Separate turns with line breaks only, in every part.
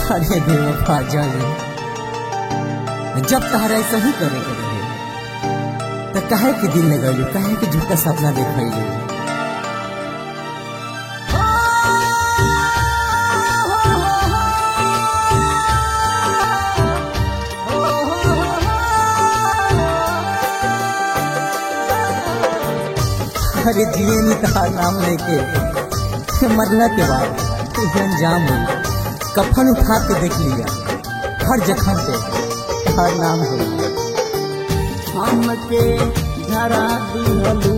अरे बेवफा जाने जब तहरा ऐसा ही करे के रहे तो काहे के दिल लगैलू, काहे के झूठा सपना देखैलू। अरे जिए नहीं कहा नाम लेके मरना के बाद अंजाम हुई, कफन उठा के देख लिया हर जख्म पे हर नाम हो।
हमके धरा दिहलू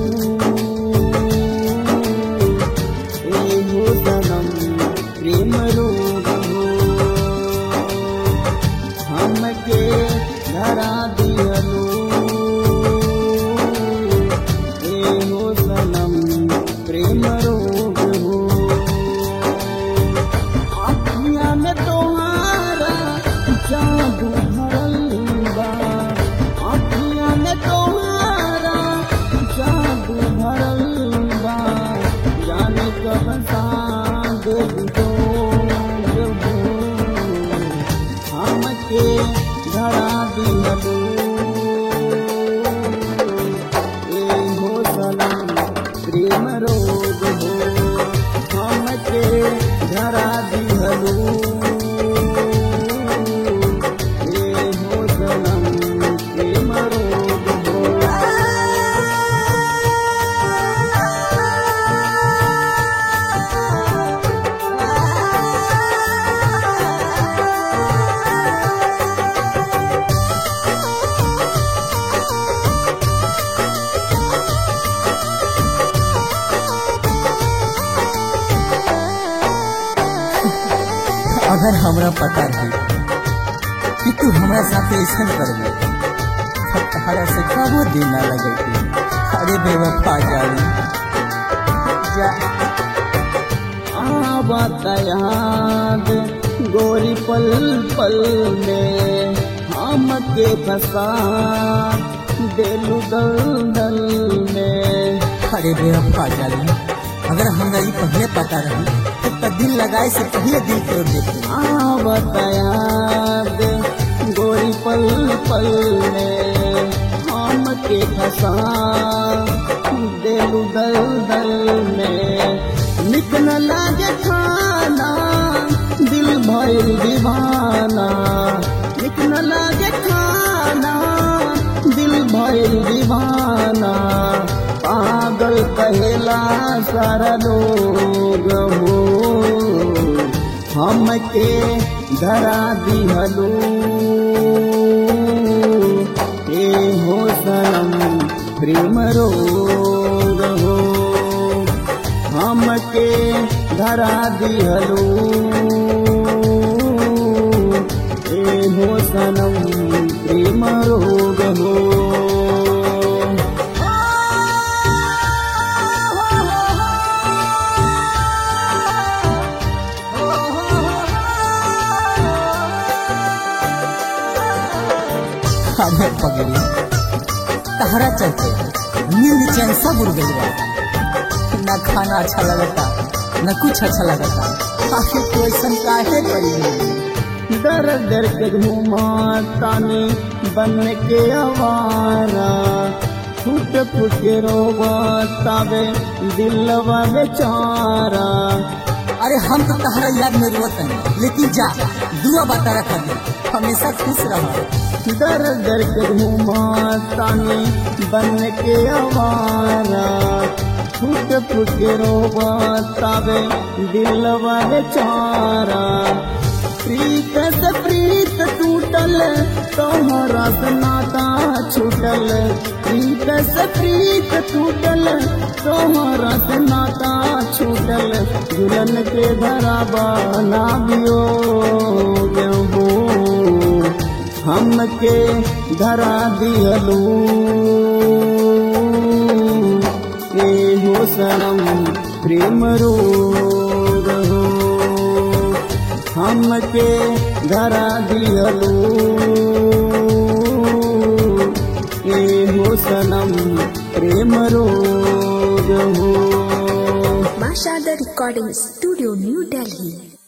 एहो सनम प्रेम रोग हो, हमके धरा दिहलू एहो सनम प्रेम रोग हो। अखियाँ में तोहारा जादू भरल बा, अखियाँ में तोहारा जादू भरल बा, जाने कब साँझ दो हमके धरा दिहलू एहो सनम प्रेम रोग हो, हमके धरा दिहलू एहो सनम प्रेम रोग हो।
अगर हमरा पता रही कि तू हमरा साथ ऐसा करबे तो तहरा से कबो दिन ना लगे। अरे बेवफा जानी जा
आवत याद गोरी पल पल में हमके फंसा देलू दलदल में।
अरे बेवफा जानी अगर हमरा ये पहले पता रही तो दिल लगाए से पहले दिल तोड़ देते।
आवत याद गोरी पल पल में हमके फंसा देलू दलदल में। निक न लागे खाना दिल भइल दीवाना, निक न लागे खाना दिल भइल दीवाना, पागल कहेला सारा लोग हो। हमके धरा दिहलू एहो सनम प्रेम रोग हो, हमके धरा दिहलू एहो सनम प्रेम रोग हो।
अरे पगड़ी तहरा चलते नींद चैन सब उड़ गई बा, ना खाना अच्छा लगता न कुछ अच्छा लगता। आखिर तो ऐसा काहे करी।
दर दर के घूमा तानी बन के आवारा, फुट फुट के रोवा तावे दिलवा बेचारा।
अरे हम तो तहरा याद में रोते हैं, लेकिन जा दुआ बता रखा दे हमेशा खुश रहो।
दर दर के घूमा तानी बन के आवारा, फुट फुट के रोवा तावे दिलवा बेचारा। प्रीत से प्रीत टूटल तोहरा से नाता छूटल, प्रीत से प्रीत टूटल तोहरा से नाता छूटल। दुल्हन के धरा बना दियो हो, हमके धरा दिहलू एहो सनम प्रेम रोग हो, हमके धरा दिहलू एहो सनम प्रेम रोग हो।
Mashada Recording Studio, New Delhi.